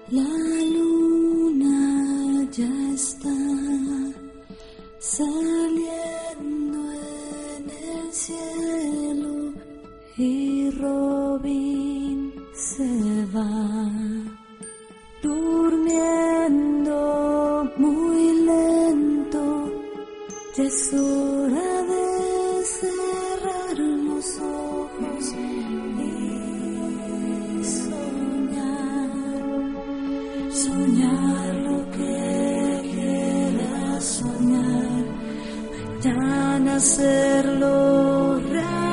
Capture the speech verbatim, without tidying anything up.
La luna ya está saliendo en el cielo y Robin se va durmiendo muy lento. Ya es hora de cerrar los ojos y soñar, soñar lo que quieras soñar, mañana hacerlo real.